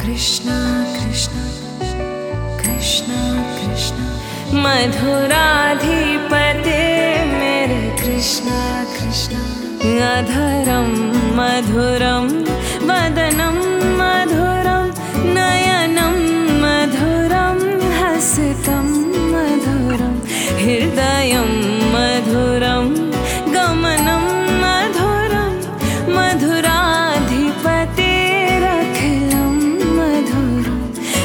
कृष्णा कृष्णा कृष्णा कृष्णा मधुराधिपते मेरे कृष्णा कृष्णा अधरं मधुरं वदनं मधुरं नयनं मधुरं हसितं मधुरं हृदयं मधुरं गमनं मधुरं मधुराधिपतेरखिलं मधुरं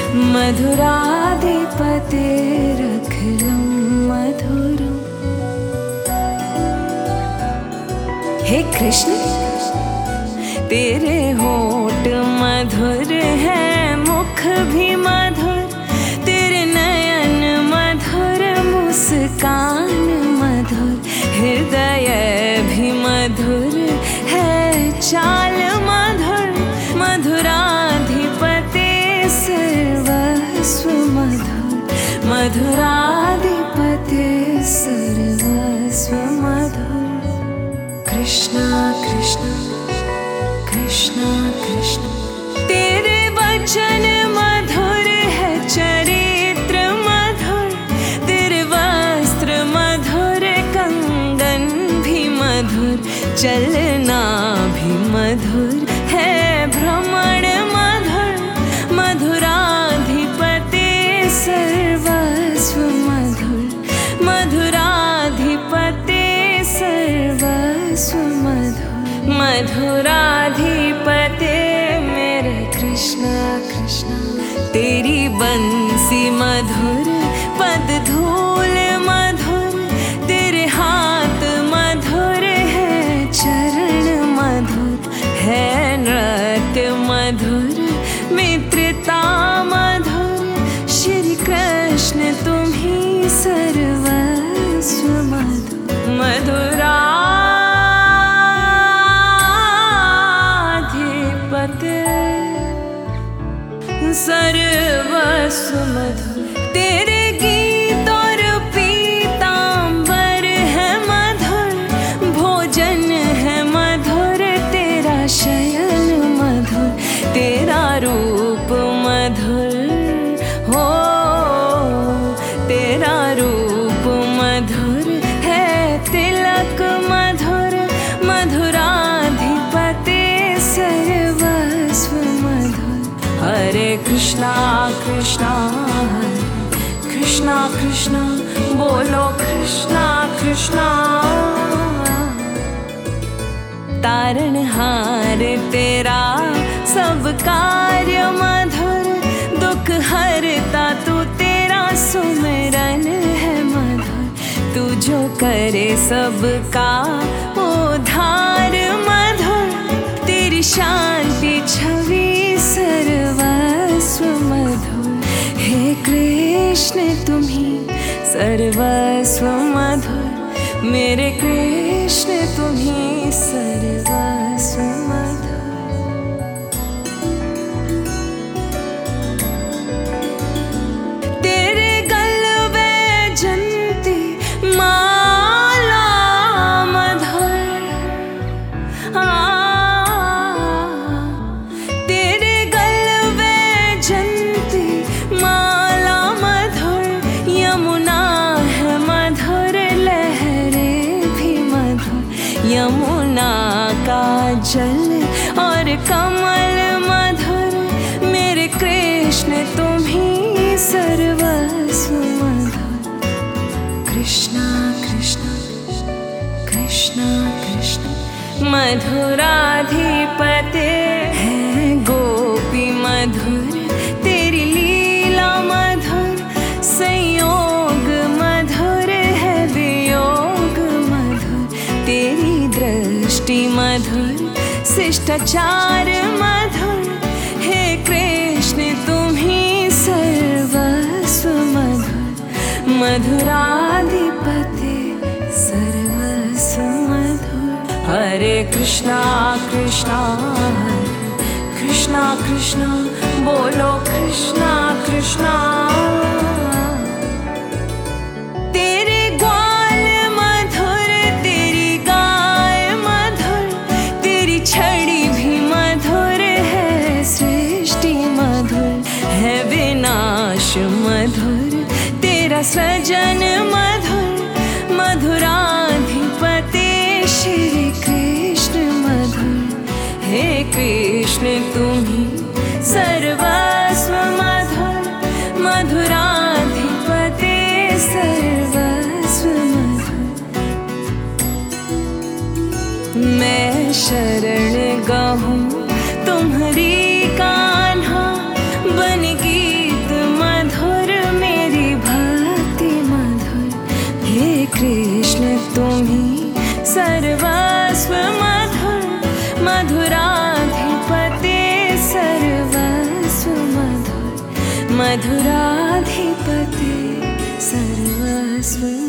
मधुराधिपतेरखिलं मधुरम्। हे कृष्ण तेरे होठ मधुर है, मुख भी मधुर, तेरे नयन मधुर, मुस्कान मधुर, हृदय भी मधुर है, चाल मधुर, मधुराधिपते सर्वस्व मधुर, मधुराधिपते सर्वस्व मधुर। कृष्णा कृष्णा कृष्णा कृष्णा तेरे वचन मधुर है, चरित्र मधुर, तेरे वस्त्र मधुर, कंगन भी मधुर, चलना भी मधुर है, भ्रमण मधुर, मधुराधिपते सर्वस्व मधुर, मधुराधिपते सर्वस्व मधुर, मधुराधिपते मेरे कृष्णा कृष्णा तेरी बंसी मधुर, पद धूल मधुर, तेरे हाथ मधुर है, चरण मधुर है, नृत्य मधुर, मित्रता मधुर, श्री कृष्ण तुम ही सर्वस्व मधुर, मधुराधिपते सर्वस्व मधुर। तेरे गीत और पीतांबर है मधुर, भोजन है मधुर, तेरा शयन मधुर, तेरा रूप मधुर हो, तेरा रूप मधुर है, तिलक मधुर, मधुराधिपते सर्वस्व मधुर। हरे कृष्णा कृष्णा हरे कृष्णा कृष्णा बोलो कृष्णा कृष्णा। तारणहार तेरा सब कार्य मधुर, दुख हरता तू तेरा सुमिरन है मधुर, तू जो करे सबका उद्धार मधुर, तेरी शांति छवि सर्वस्व मधुर। हे कृष्ण तुम ही सर्वस्व मधुर, मेरे कृष्ण तुम ही सर्वस्व मधुर। तेरे गल वैजंती माला मधुर, तेरे गल वैजंती माला मधुर, यमुना है मधुर, लहरे भी मधुर, यमुना का जल और कमल मधुर, मेरे कृष्ण तुम ही सर्वस्व मधुर। कृष्णा कृष्णा कृष्णा कृष्णा मधुराधिपते है गोपी मधुर, तेरी लीला मधुर, संयोग मधुर है, वियोग मधुर, तेरी दृष्टि मधुर, शिष्टाचार मधुर, हे कृष्ण तुम ही सर्वस्व मधुर, मधुराधिपते सर्वस्व मधुर। हरे कृष्णा कृष्णा हरे कृष्णा कृष्णा बोलो कृष्णा कृष्णा। तेरे ग्वाल मधुर, तेरी गाय मधुर, तेरी छड़ी भी मधुर है, सृष्टि मधुर, सृजन मधुर मधुराधिपते श्री कृष्ण मधुर। हे कृष्ण तुम्ही सर्वस्व मधुर मधुराधिपते सर्वस्व मधुर। मैं शरण गहूँ तुम्हारी कान्हा, बन गीत मधुर मेरी भक्ति मधुर। हे कृष्ण तुम्ही सर्वस्व मधुर मधुराधिपते सर्वस्व मधुर मधुराधिपते सर्वस्व।